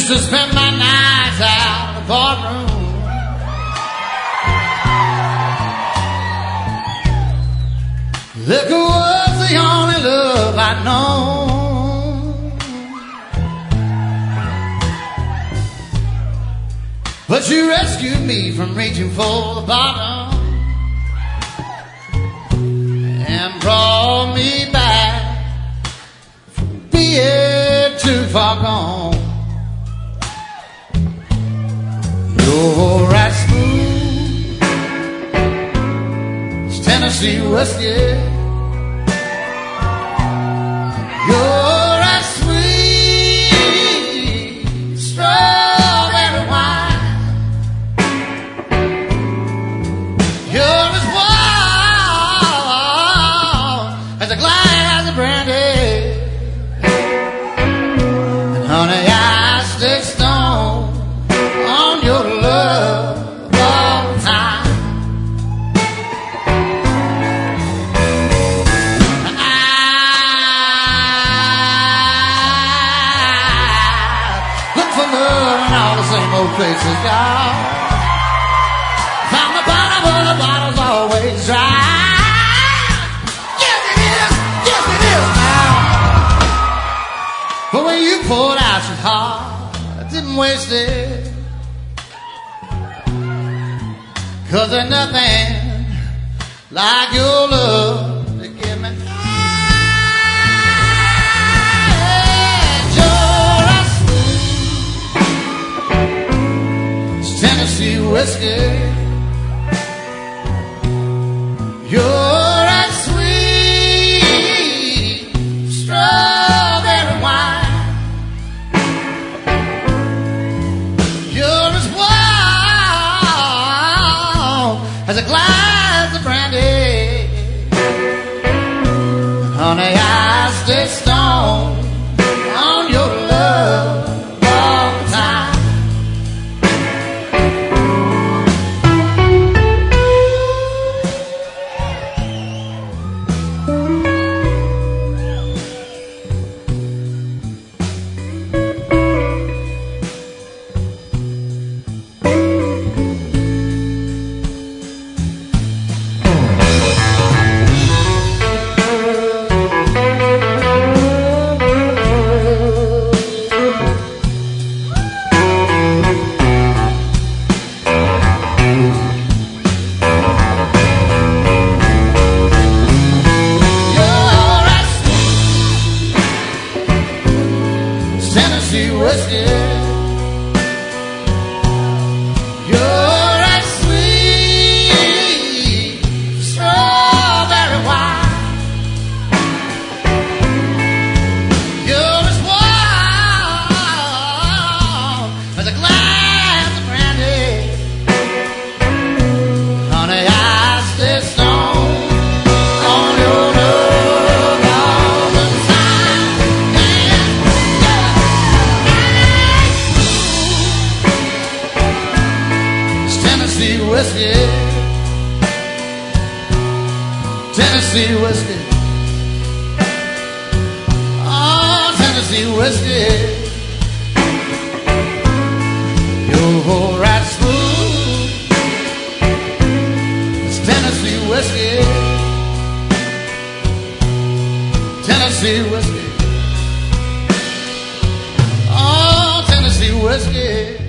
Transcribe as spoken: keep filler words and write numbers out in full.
used to spend my nights out in the barroom. Liquor was the only love I'd known. But you rescued me from reaching for the bottom and brought me back from being too far gone. You're right smooth as Tennessee whiskey. You're as sweet as strawberry wine. You're as warm as a glass of brandy. And honey, I stay stoned on your love all the time. I look for love in all the same old places, y'all. Found the bottom of the bottle's always dry. Yes, it is. Yes, it is now. But when you poured out your heart, I didn't waste it. 'Cause there's nothing like your love to give me. You're as smooth as Tennessee whiskey. You're as sweet as strawberry wine. You're as warm as a glass of brandy. Honey, I stay stoned on your love all the time. Tennessee whiskey. You're as sweet as strawberry wine. You're as warm as a glass of brandy. Honey, I stay stoned on your love all the time. Tennessee whiskey, Tennessee whiskey, oh, Tennessee whiskey. You're right smooth, it's Tennessee whiskey, Tennessee whiskey, oh, Tennessee whiskey.